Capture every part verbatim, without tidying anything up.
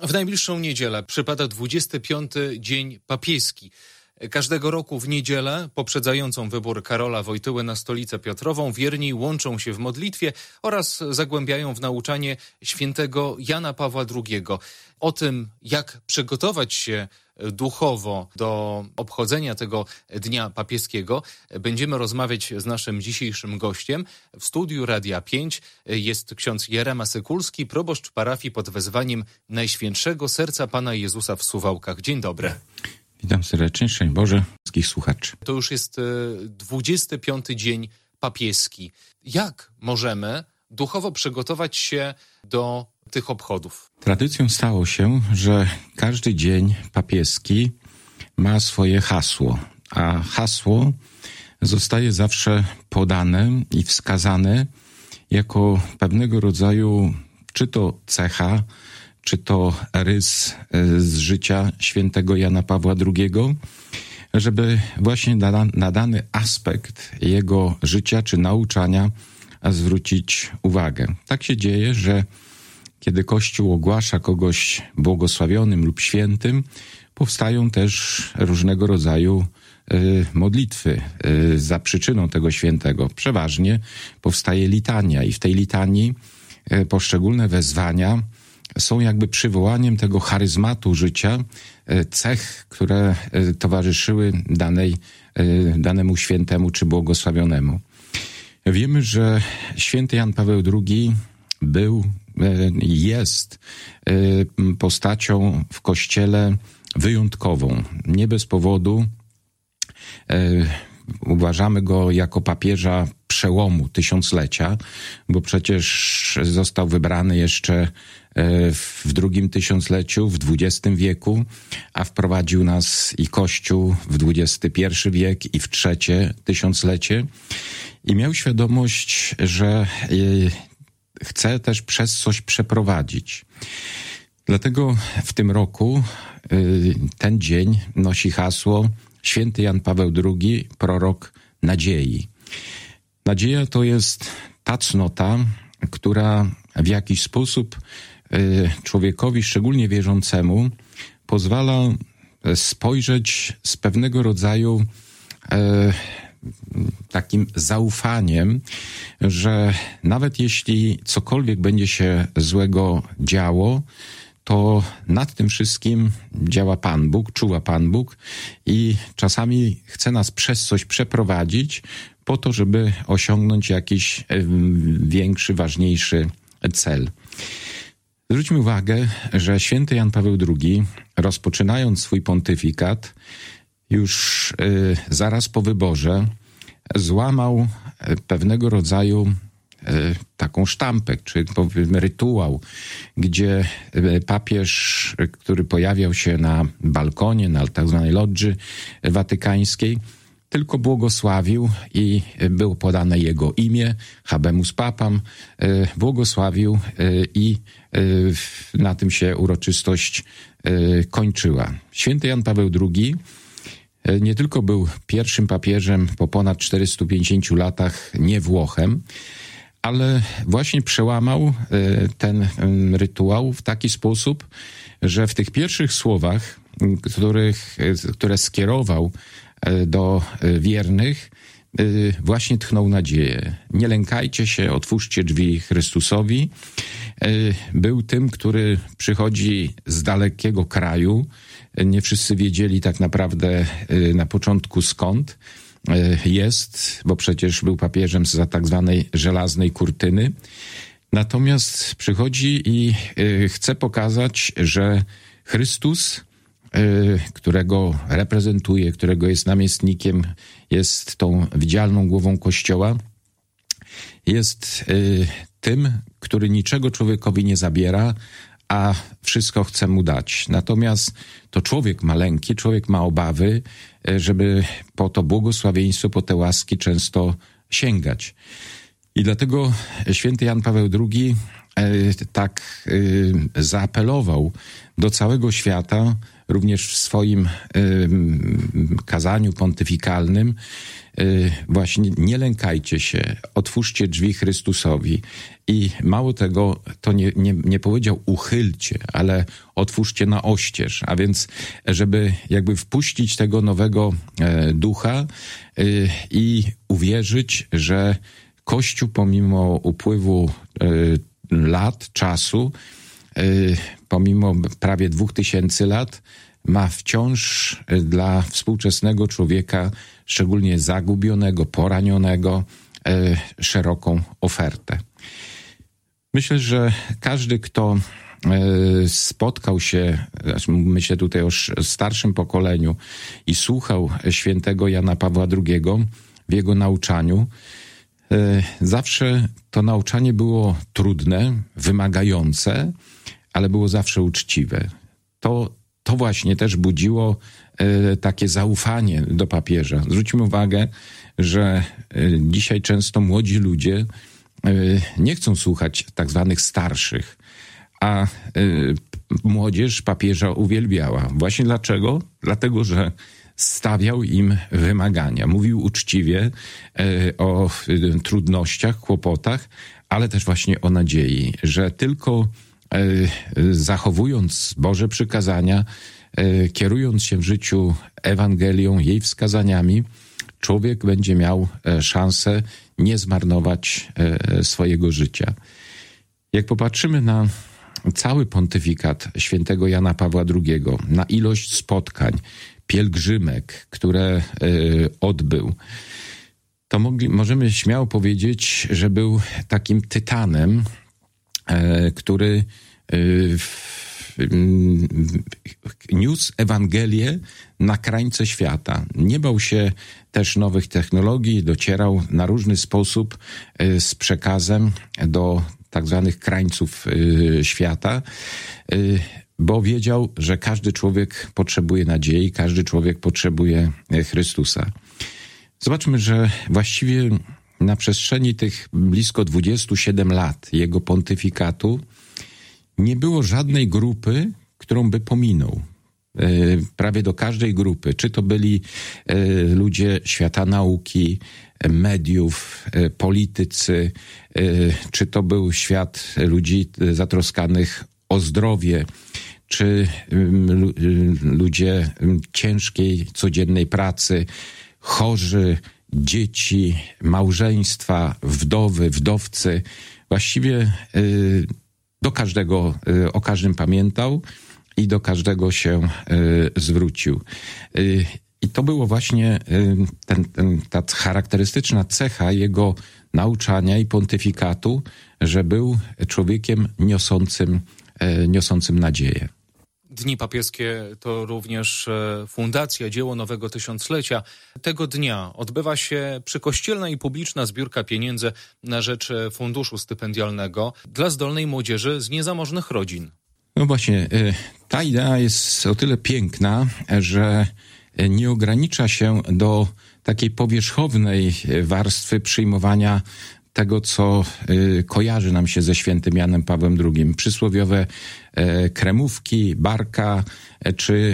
W najbliższą niedzielę przypada dwudziesty piąty dzień papieski. Każdego roku w niedzielę, poprzedzającą wybór Karola Wojtyły na Stolicę Piotrową, wierni łączą się w modlitwie oraz zagłębiają w nauczanie świętego Jana Pawła drugiego. O tym, jak przygotować się duchowo do obchodzenia tego Dnia Papieskiego, będziemy rozmawiać z naszym dzisiejszym gościem. W studiu Radia pięć jest ksiądz Jerema Sykulski, proboszcz parafii pod wezwaniem Najświętszego Serca Pana Jezusa w Suwałkach. Dzień dobry. Witam serdecznie, szczęść Boże wszystkich słuchaczy. To już jest dwudziesty piąty dzień papieski. Jak możemy duchowo przygotować się do tych obchodów? Tradycją stało się, że każdy dzień papieski ma swoje hasło, a hasło zostaje zawsze podane i wskazane jako pewnego rodzaju czy to cecha, czy to rys z życia świętego Jana Pawła drugiego, żeby właśnie na, na dany aspekt jego życia czy nauczania zwrócić uwagę. Tak się dzieje, że kiedy Kościół ogłasza kogoś błogosławionym lub świętym, powstają też różnego rodzaju y, modlitwy y, za przyczyną tego świętego. Przeważnie powstaje litania i w tej litanii y, poszczególne wezwania są jakby przywołaniem tego charyzmatu życia, cech, które towarzyszyły danej, danemu świętemu czy błogosławionemu. Wiemy, że święty Jan Paweł drugi był, jest postacią w Kościele wyjątkową. Nie bez powodu uważamy go jako papieża przełomu tysiąclecia, bo przecież został wybrany jeszcze w drugim tysiącleciu, w dwudziestym wieku, a wprowadził nas i Kościół w dwudziesty pierwszy wiek i w trzecie tysiąclecie. I miał świadomość, że chce też przez coś przeprowadzić. Dlatego w tym roku ten dzień nosi hasło Święty Jan Paweł drugi, prorok nadziei. Nadzieja to jest ta cnota, która w jakiś sposób człowiekowi, szczególnie wierzącemu, pozwala spojrzeć z pewnego rodzaju e, takim zaufaniem, że nawet jeśli cokolwiek będzie się złego działo, to nad tym wszystkim działa Pan Bóg, czuwa Pan Bóg i czasami chce nas przez coś przeprowadzić po to, żeby osiągnąć jakiś większy, ważniejszy cel. Zwróćmy uwagę, że święty Jan Paweł drugi, rozpoczynając swój pontyfikat, już y, zaraz po wyborze złamał pewnego rodzaju y, taką sztampę, czy powiedzmy rytuał, gdzie papież, który pojawiał się na balkonie, na tak zwanej lodży watykańskiej, tylko błogosławił i było podane jego imię, habemus papam, błogosławił i na tym się uroczystość kończyła. Święty Jan Paweł drugi nie tylko był pierwszym papieżem po ponad czterystu pięćdziesięciu latach, nie Włochem, ale właśnie przełamał ten rytuał w taki sposób, że w tych pierwszych słowach, których, które skierował do wiernych, właśnie tchnął nadzieję. Nie lękajcie się, otwórzcie drzwi Chrystusowi. Był tym, który przychodzi z dalekiego kraju. Nie wszyscy wiedzieli tak naprawdę na początku skąd jest, bo przecież był papieżem zza tak zwanej żelaznej kurtyny. Natomiast przychodzi i chce pokazać, że Chrystus, którego reprezentuje, którego jest namiestnikiem, jest tą widzialną głową Kościoła, jest tym, który niczego człowiekowi nie zabiera, a wszystko chce mu dać. Natomiast to człowiek ma lęki, człowiek ma obawy, żeby po to błogosławieństwo, po te łaski często sięgać. I dlatego święty Jan Paweł drugi tak zaapelował do całego świata również w swoim kazaniu pontyfikalnym właśnie nie lękajcie się, otwórzcie drzwi Chrystusowi. I mało tego, to nie, nie, nie powiedział uchylcie, ale otwórzcie na oścież. A więc, żeby jakby wpuścić tego nowego ducha i uwierzyć, że Kościół pomimo upływu lat, czasu, pomimo prawie dwóch tysięcy lat, ma wciąż dla współczesnego człowieka, szczególnie zagubionego, poranionego, szeroką ofertę. Myślę, że każdy, kto spotkał się, myślę tutaj o starszym pokoleniu i słuchał świętego Jana Pawła drugiego w jego nauczaniu, zawsze to nauczanie było trudne, wymagające, ale było zawsze uczciwe. To, to właśnie też budziło takie zaufanie do papieża. Zwróćmy uwagę, że dzisiaj często młodzi ludzie nie chcą słuchać tak zwanych starszych, a młodzież papieża uwielbiała. Właśnie dlaczego? Dlatego, że stawiał im wymagania. Mówił uczciwie o trudnościach, kłopotach, ale też właśnie o nadziei, że tylko zachowując Boże przykazania, kierując się w życiu Ewangelią, jej wskazaniami, człowiek będzie miał szansę nie zmarnować swojego życia. Jak popatrzymy na cały pontyfikat świętego Jana Pawła drugiego, na ilość spotkań, pielgrzymek, które odbył, to mogli, możemy śmiało powiedzieć, że był takim tytanem, który niósł Ewangelię na krańce świata. Nie bał się też nowych technologii, docierał na różny sposób z przekazem do tak zwanych krańców świata, bo wiedział, że każdy człowiek potrzebuje nadziei, każdy człowiek potrzebuje Chrystusa. Zobaczmy, że właściwie na przestrzeni tych blisko dwudziestu siedmiu lat jego pontyfikatu nie było żadnej grupy, którą by pominął. Prawie do każdej grupy, czy to byli ludzie świata nauki, mediów, politycy, czy to był świat ludzi zatroskanych o zdrowie, czy ludzie ciężkiej, codziennej pracy, chorzy, dzieci, małżeństwa, wdowy, wdowcy. Właściwie do każdego, o każdym pamiętał i do każdego się zwrócił. I to było właśnie ten, ten, ta charakterystyczna cecha jego nauczania i pontyfikatu, że był człowiekiem niosącym, niosącym nadzieję. Dni papieskie to również fundacja Dzieło Nowego Tysiąclecia. Tego dnia odbywa się przykościelna i publiczna zbiórka pieniędzy na rzecz funduszu stypendialnego dla zdolnej młodzieży z niezamożnych rodzin. No właśnie, ta idea jest o tyle piękna, że nie ogranicza się do takiej powierzchownej warstwy przyjmowania tego, co y, kojarzy nam się ze świętym Janem Pawłem drugim. Przysłowiowe e, kremówki, barka, e, czy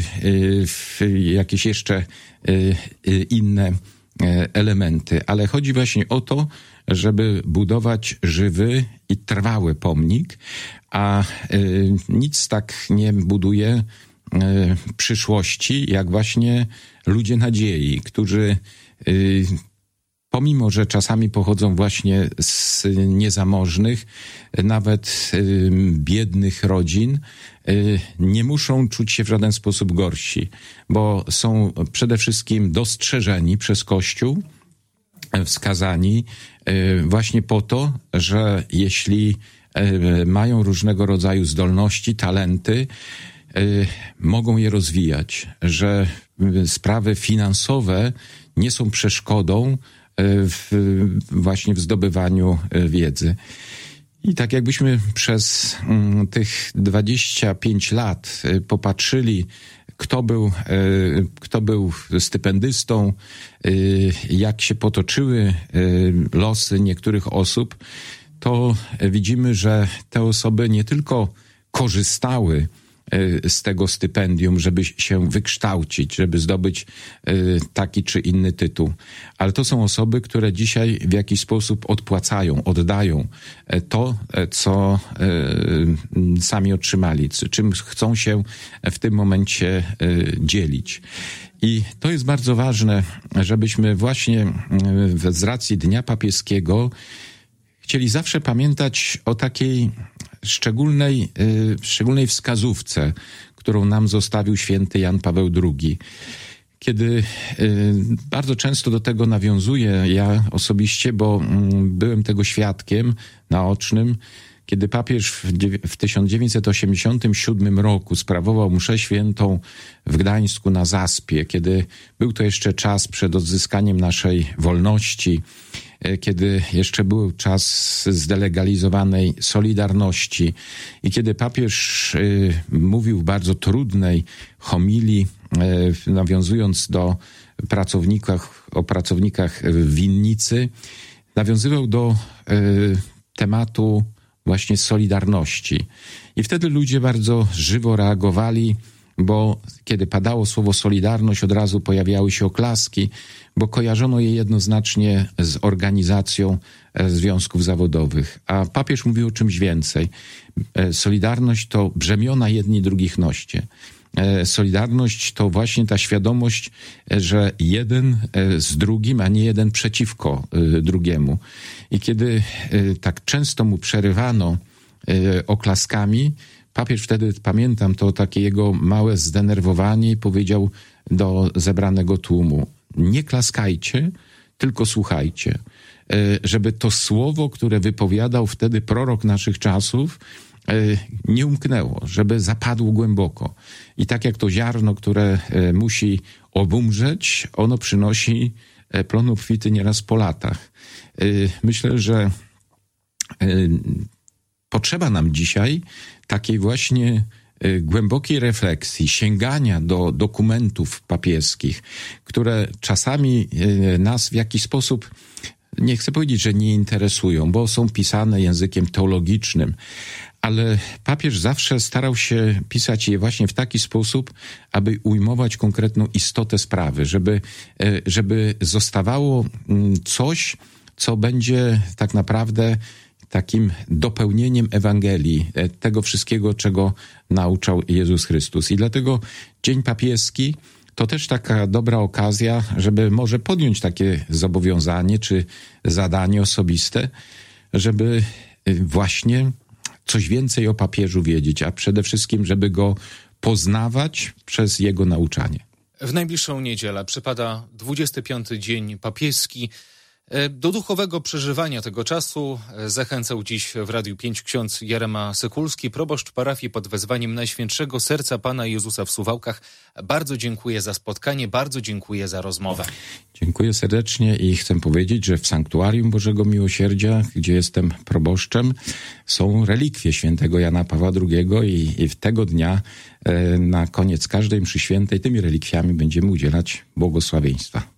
y, jakieś jeszcze y, y, inne e, elementy. Ale chodzi właśnie o to, żeby budować żywy i trwały pomnik, a y, nic tak nie buduje y, przyszłości, jak właśnie ludzie nadziei, którzy y, pomimo że czasami pochodzą właśnie z niezamożnych, nawet y, biednych rodzin, y, nie muszą czuć się w żaden sposób gorsi, bo są przede wszystkim dostrzeżeni przez Kościół, wskazani y, właśnie po to, że jeśli y, mają różnego rodzaju zdolności, talenty, y, mogą je rozwijać, że y, sprawy finansowe nie są przeszkodą W, właśnie w zdobywaniu wiedzy. I tak jakbyśmy przez mm, tych dwadzieścia pięć lat popatrzyli, kto był, kto był stypendystą, jak się potoczyły losy niektórych osób, to widzimy, że te osoby nie tylko korzystały z tego stypendium, żeby się wykształcić, żeby zdobyć taki czy inny tytuł. Ale to są osoby, które dzisiaj w jakiś sposób odpłacają, oddają to, co sami otrzymali, czym chcą się w tym momencie dzielić. I to jest bardzo ważne, żebyśmy właśnie z racji Dnia Papieskiego chcieli zawsze pamiętać o takiej szczególnej, szczególnej wskazówce, którą nam zostawił święty Jan Paweł drugi. Kiedy bardzo często do tego nawiązuję ja osobiście, bo byłem tego świadkiem naocznym, kiedy papież w tysiąc dziewięćset osiemdziesiątym siódmym roku sprawował mszę świętą w Gdańsku na Zaspie, kiedy był to jeszcze czas przed odzyskaniem naszej wolności, kiedy jeszcze był czas zdelegalizowanej Solidarności i kiedy papież mówił w bardzo trudnej homilii, nawiązując do pracownikach, o pracownikach w winnicy, nawiązywał do tematu właśnie Solidarności. I wtedy ludzie bardzo żywo reagowali, bo kiedy padało słowo Solidarność, od razu pojawiały się oklaski, bo kojarzono je jednoznacznie z organizacją związków zawodowych. A papież mówił o czymś więcej. Solidarność to brzemiona jedni drugich noście. Solidarność to właśnie ta świadomość, że jeden z drugim, a nie jeden przeciwko drugiemu. I kiedy tak często mu przerywano oklaskami, papież wtedy, pamiętam to takie jego małe zdenerwowanie i powiedział do zebranego tłumu: nie klaskajcie, tylko słuchajcie. Żeby to słowo, które wypowiadał wtedy prorok naszych czasów, nie umknęło, żeby zapadło głęboko. I tak jak to ziarno, które musi obumrzeć, ono przynosi plon obfity nieraz po latach. Myślę, że potrzeba nam dzisiaj takiej właśnie głębokiej refleksji, sięgania do dokumentów papieskich, które czasami nas w jakiś sposób, nie chcę powiedzieć, że nie interesują, bo są pisane językiem teologicznym, ale papież zawsze starał się pisać je właśnie w taki sposób, aby ujmować konkretną istotę sprawy, żeby, żeby zostawało coś, co będzie tak naprawdę takim dopełnieniem Ewangelii, tego wszystkiego, czego nauczał Jezus Chrystus. I dlatego Dzień Papieski to też taka dobra okazja, żeby może podjąć takie zobowiązanie czy zadanie osobiste, żeby właśnie coś więcej o papieżu wiedzieć, a przede wszystkim, żeby go poznawać przez jego nauczanie. W najbliższą niedzielę przypada dwudziesty piąty Dzień Papieski. Do duchowego przeżywania tego czasu zachęcał dziś w Radiu pięć ksiądz Jerema Sykulski, proboszcz parafii pod wezwaniem Najświętszego Serca Pana Jezusa w Suwałkach. Bardzo dziękuję za spotkanie, bardzo dziękuję za rozmowę. Dziękuję serdecznie i chcę powiedzieć, że w Sanktuarium Bożego Miłosierdzia, gdzie jestem proboszczem, są relikwie świętego Jana Pawła drugiego i, i w tego dnia e, na koniec każdej mszy świętej tymi relikwiami będziemy udzielać błogosławieństwa.